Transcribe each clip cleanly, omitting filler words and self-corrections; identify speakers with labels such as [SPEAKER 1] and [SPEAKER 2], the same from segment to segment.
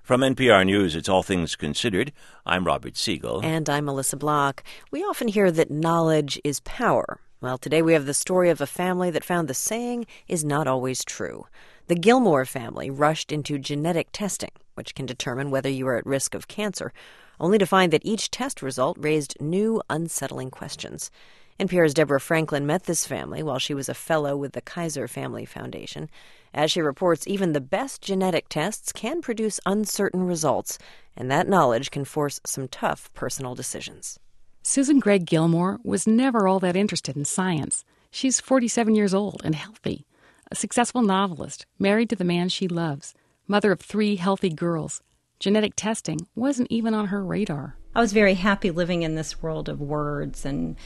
[SPEAKER 1] From NPR News, it's All Things Considered. I'm Robert Siegel.
[SPEAKER 2] And I'm Melissa Block. We often hear that knowledge is power. Well, today we have the story of a family that found the saying is not always true. The Gilmore family rushed into genetic testing, which can determine whether you are at risk of cancer, only to find that each test result raised new, unsettling questions. NPR's Deborah Franklin met this family while she was a fellow with the Kaiser Family Foundation. As she reports, even the best genetic tests can produce uncertain results, and that knowledge can force some tough personal decisions.
[SPEAKER 3] Susan Gregg Gilmore was never all that interested in science. She's 47 years old and healthy, a successful novelist, married to the man she loves, mother of 3 healthy girls. Genetic testing wasn't even on her radar.
[SPEAKER 4] I was very happy living in this world of words and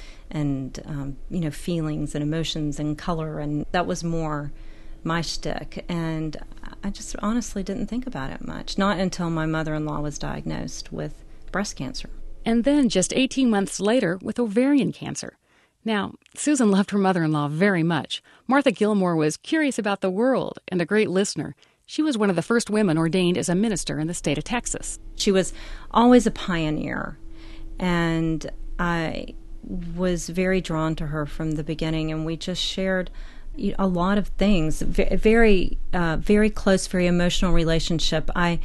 [SPEAKER 4] feelings and emotions and color, and that was more my shtick. And I just honestly didn't think about it much, not until my mother-in-law was diagnosed with breast cancer.
[SPEAKER 3] And then just 18 months later with ovarian cancer. Now, Susan loved her mother-in-law very much. Martha Gilmore was curious about the world and a great listener. She was one of the first women ordained as a minister in the state of Texas.
[SPEAKER 4] She was always a pioneer, and I was very drawn to her from the beginning, and we just shared a lot of things. Very close, very emotional relationship. I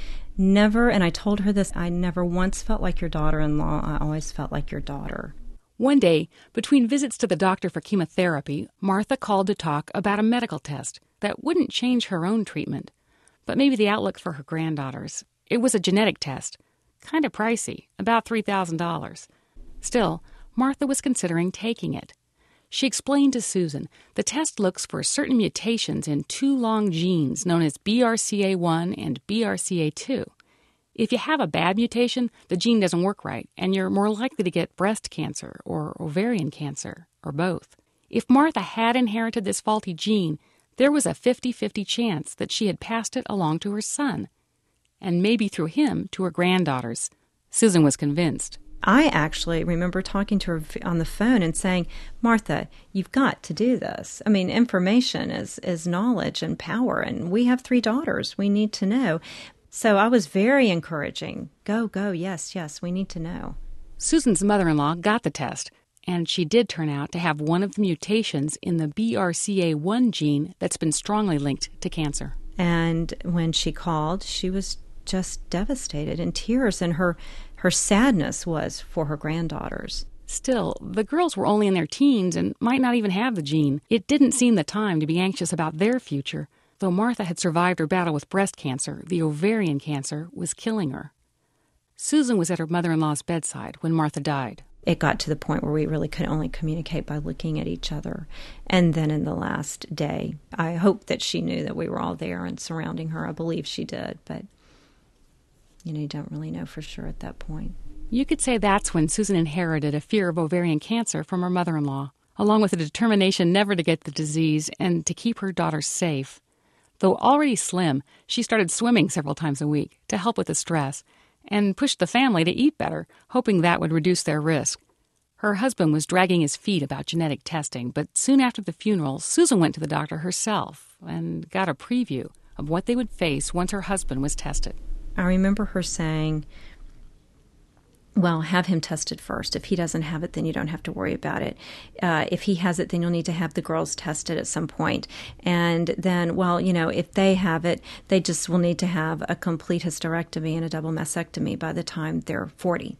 [SPEAKER 4] told her this, I never once felt like your daughter-in-law. I always felt like your daughter.
[SPEAKER 3] One day, between visits to the doctor for chemotherapy, Martha called to talk about a medical test that wouldn't change her own treatment, but maybe the outlook for her granddaughters. It was a genetic test, kind of pricey, about $3,000. Still, Martha was considering taking it. She explained to Susan the test looks for certain mutations in 2 long genes known as BRCA1 and BRCA2. If you have a bad mutation, the gene doesn't work right, and you're more likely to get breast cancer or ovarian cancer, or both. If Martha had inherited this faulty gene, there was a 50-50 chance that she had passed it along to her son, and maybe through him to her granddaughters. Susan was convinced.
[SPEAKER 4] I actually remember talking to her on the phone and saying, Martha, you've got to do this. I mean, information is knowledge and power, and we have 3 daughters. We need to know. So I was very encouraging. Go, yes, we need to know.
[SPEAKER 3] Susan's mother-in-law got the test, and she did turn out to have one of the mutations in the BRCA1 gene that's been strongly linked to cancer.
[SPEAKER 4] And when she called, she was just devastated, in tears, and her sadness was for her granddaughters.
[SPEAKER 3] Still, the girls were only in their teens and might not even have the gene. It didn't seem the time to be anxious about their future. Though Martha had survived her battle with breast cancer, the ovarian cancer was killing her. Susan was at her mother-in-law's bedside when Martha died.
[SPEAKER 4] It got to the point where we really could only communicate by looking at each other. And then in the last day, I hope that she knew that we were all there and surrounding her. I believe she did, but you don't really know for sure at that point.
[SPEAKER 3] You could say that's when Susan inherited a fear of ovarian cancer from her mother-in-law, along with a determination never to get the disease and to keep her daughters safe. Though already slim, she started swimming several times a week to help with the stress and pushed the family to eat better, hoping that would reduce their risk. Her husband was dragging his feet about genetic testing, but soon after the funeral, Susan went to the doctor herself and got a preview of what they would face once her husband was tested.
[SPEAKER 4] I remember her saying, well, have him tested first. If he doesn't have it, then you don't have to worry about it. If he has it, then you'll need to have the girls tested at some point. And then, if they have it, they just will need to have a complete hysterectomy and a double mastectomy by the time they're 40.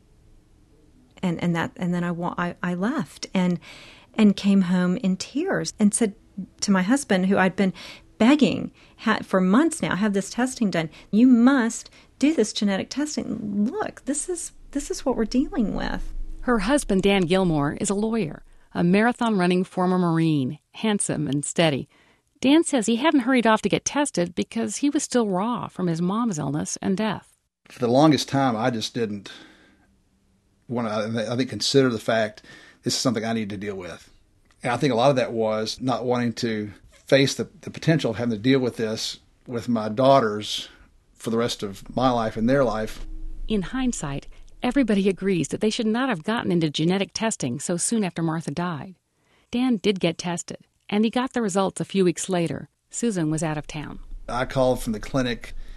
[SPEAKER 4] And then I left and came home in tears and said to my husband, who I'd been begging for months now, have this testing done. You must do this genetic testing. Look, this is what we're dealing with.
[SPEAKER 3] Her husband, Dan Gilmore, is a lawyer, a marathon-running former Marine, handsome and steady. Dan says he hadn't hurried off to get tested because he was still raw from his mom's illness and death.
[SPEAKER 5] For the longest time, I just didn't want to, consider the fact this is something I need to deal with. And I think a lot of that was not wanting to face the potential of having to deal with this with my daughters for the rest of my life and their life.
[SPEAKER 3] In hindsight, everybody agrees that they should not have gotten into genetic testing so soon after Martha died. Dan did get tested, and he got the results a few weeks later. Susan was out of town.
[SPEAKER 5] I called from the clinic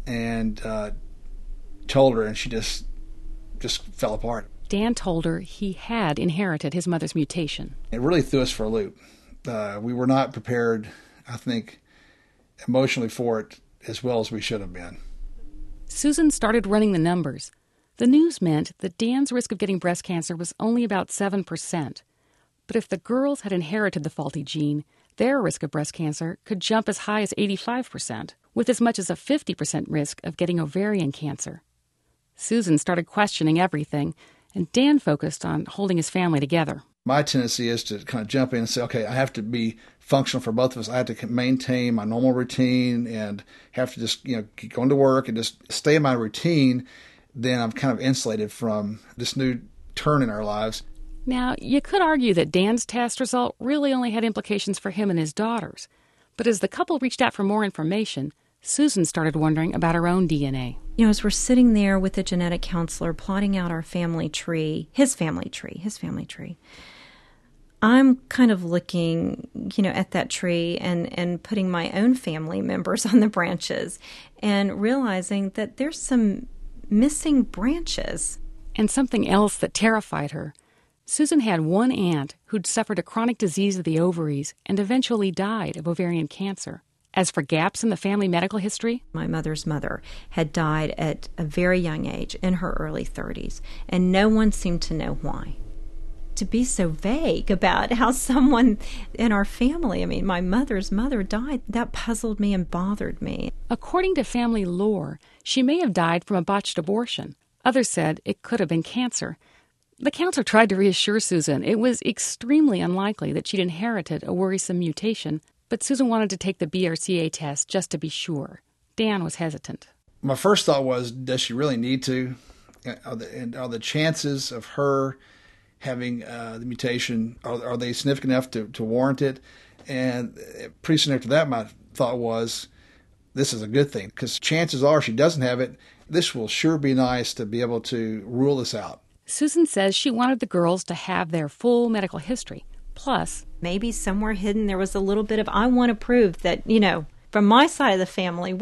[SPEAKER 5] and told her, and she just fell apart.
[SPEAKER 3] Dan told her he had inherited his mother's mutation.
[SPEAKER 5] It really threw us for a loop. We were not prepared, I think, emotionally for it as well as we should have been.
[SPEAKER 3] Susan started running the numbers. The news meant that Dan's risk of getting breast cancer was only about 7%. But if the girls had inherited the faulty gene, their risk of breast cancer could jump as high as 85%, with as much as a 50% risk of getting ovarian cancer. Susan started questioning everything, and Dan focused on holding his family together.
[SPEAKER 5] My tendency is to kind of jump in and say, okay, I have to be functional for both of us. I have to maintain my normal routine and have to just, keep going to work and just stay in my routine. Then I'm kind of insulated from this new turn in our lives.
[SPEAKER 3] Now, you could argue that Dan's test result really only had implications for him and his daughters. But as the couple reached out for more information, Susan started wondering about her own DNA.
[SPEAKER 4] As we're sitting there with the genetic counselor plotting out our family tree, his family tree, I'm kind of looking, at that tree and putting my own family members on the branches and realizing that there's some missing branches.
[SPEAKER 3] And something else that terrified her. Susan had one aunt who'd suffered a chronic disease of the ovaries and eventually died of ovarian cancer. As for gaps in the family medical history,
[SPEAKER 4] my mother's mother had died at a very young age, in her early 30s, and no one seemed to know why. To be so vague about how someone in our family, my mother's mother died, that puzzled me and bothered me.
[SPEAKER 3] According to family lore, she may have died from a botched abortion. Others said it could have been cancer. The counselor tried to reassure Susan it was extremely unlikely that she'd inherited a worrisome mutation, but Susan wanted to take the BRCA test just to be sure. Dan was hesitant.
[SPEAKER 5] My first thought was, does she really need to? Are the chances of her having the mutation, are they significant enough to warrant it? And pretty soon after that, my thought was, this is a good thing, because chances are she doesn't have it. This will sure be nice to be able to rule this out.
[SPEAKER 3] Susan says she wanted the girls to have their full medical history. Plus,
[SPEAKER 4] maybe somewhere hidden there was a little bit of, I want to prove that, from my side of the family,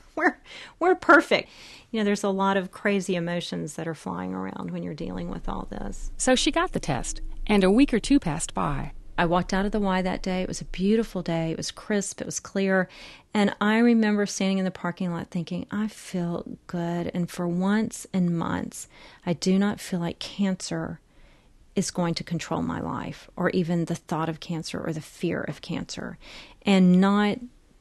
[SPEAKER 4] we're perfect. There's a lot of crazy emotions that are flying around when you're dealing with all this.
[SPEAKER 3] So she got the test, and a week or two passed by.
[SPEAKER 4] I walked out of the Y that day. It was a beautiful day. It was crisp. It was clear. And I remember standing in the parking lot thinking, I feel good. And for once in months, I do not feel like cancer is going to control my life, or even the thought of cancer or the fear of cancer. And not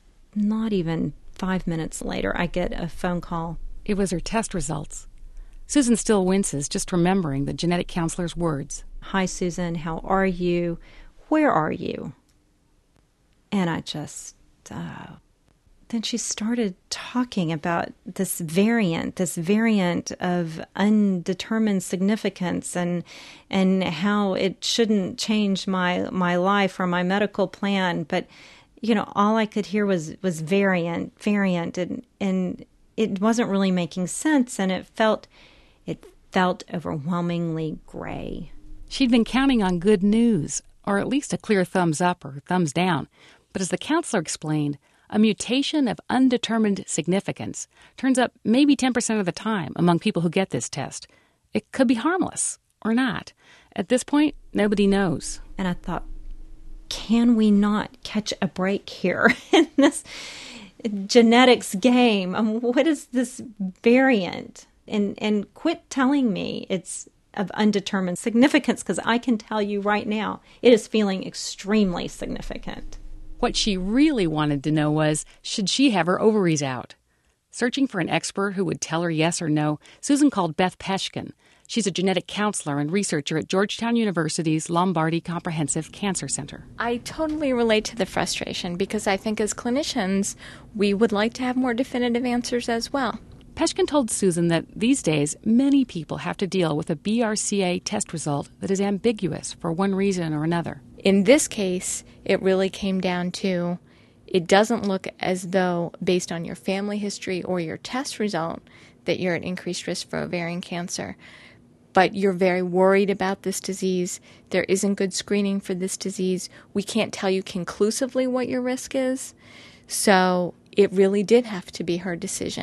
[SPEAKER 4] even 5 minutes later, I get a phone call.
[SPEAKER 3] It was her test results. Susan still winces just remembering the genetic counselor's words.
[SPEAKER 4] Hi, Susan. How are you? Where are you? And I just, then she started talking about this variant of undetermined significance and how it shouldn't change my life or my medical plan. But, all I could hear was variant, and it wasn't really making sense, and it felt overwhelmingly gray.
[SPEAKER 3] She'd been counting on good news, or at least a clear thumbs up or thumbs down. But as the counselor explained, a mutation of undetermined significance turns up maybe 10% of the time among people who get this test. It could be harmless or not. At this point, nobody knows.
[SPEAKER 4] And I thought, can we not catch a break here in this genetics game? What is this variant? And quit telling me it's of undetermined significance, because I can tell you right now, it is feeling extremely significant.
[SPEAKER 3] What she really wanted to know was, should she have her ovaries out? Searching for an expert who would tell her yes or no, Susan called Beth Peshkin. She's a genetic counselor and researcher at Georgetown University's Lombardi Comprehensive Cancer Center.
[SPEAKER 6] I totally relate to the frustration, because I think as clinicians, we would like to have more definitive answers as well.
[SPEAKER 3] Peshkin told Susan that these days, many people have to deal with a BRCA test result that is ambiguous for one reason or another.
[SPEAKER 6] In this case, it really came down to, it doesn't look as though, based on your family history or your test result, that you're at increased risk for ovarian cancer. But you're very worried about this disease. There isn't good screening for this disease. We can't tell you conclusively what your risk is. So it really did have to be her decision.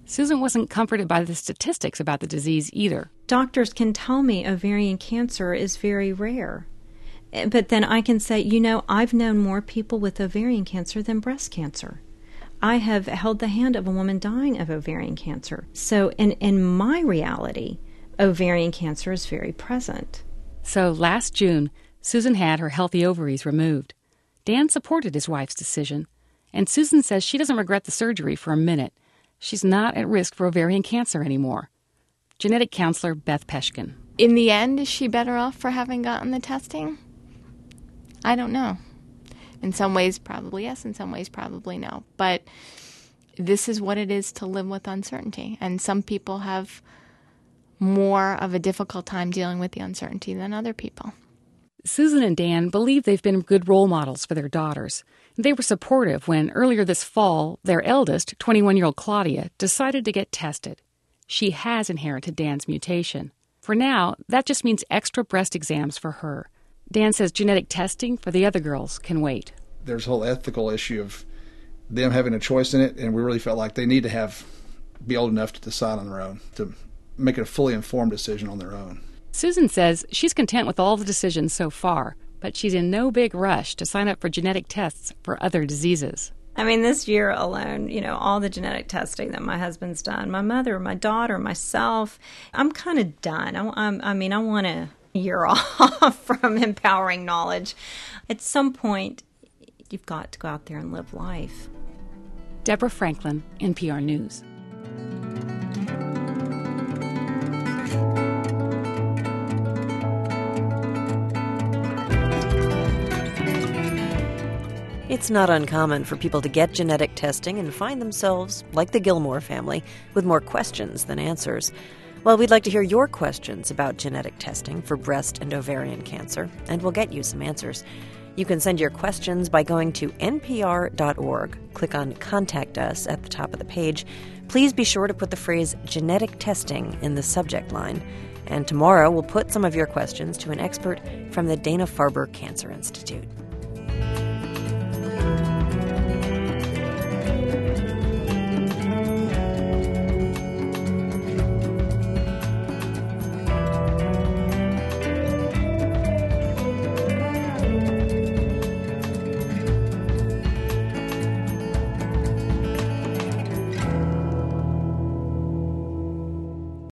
[SPEAKER 3] Susan wasn't comforted by the statistics about the disease either.
[SPEAKER 4] Doctors can tell me ovarian cancer is very rare. But then I can say, I've known more people with ovarian cancer than breast cancer. I have held the hand of a woman dying of ovarian cancer. So in my reality, ovarian cancer is very present.
[SPEAKER 3] So last June, Susan had her healthy ovaries removed. Dan supported his wife's decision, and Susan says she doesn't regret the surgery for a minute. She's not at risk for ovarian cancer anymore. Genetic counselor Beth Peshkin.
[SPEAKER 6] In the end, is she better off for having gotten the testing? I don't know. In some ways, probably yes. In some ways, probably no. But this is what it is to live with uncertainty. And some people have more of a difficult time dealing with the uncertainty than other people.
[SPEAKER 3] Susan and Dan believe they've been good role models for their daughters. They were supportive when, earlier this fall, their eldest, 21-year-old Claudia, decided to get tested. She has inherited Dan's mutation. For now, that just means extra breast exams for her. Dan says genetic testing for the other girls can wait.
[SPEAKER 5] There's a whole ethical issue of them having a choice in it, and we really felt like they need to be old enough to decide on their own, to make a fully informed decision on their own.
[SPEAKER 3] Susan says she's content with all the decisions so far, but she's in no big rush to sign up for genetic tests for other diseases.
[SPEAKER 4] I mean, this year alone, all the genetic testing that my husband's done, my mother, my daughter, myself, I'm kind of done. I want a year off from empowering knowledge. At some point, you've got to go out there and live life.
[SPEAKER 3] Deborah Franklin, NPR News.
[SPEAKER 2] It's not uncommon for people to get genetic testing and find themselves, like the Gilmore family, with more questions than answers. Well, we'd like to hear your questions about genetic testing for breast and ovarian cancer, and we'll get you some answers. You can send your questions by going to npr.org. Click on Contact Us at the top of the page. Please be sure to put the phrase genetic testing in the subject line. And tomorrow we'll put some of your questions to an expert from the Dana-Farber Cancer Institute.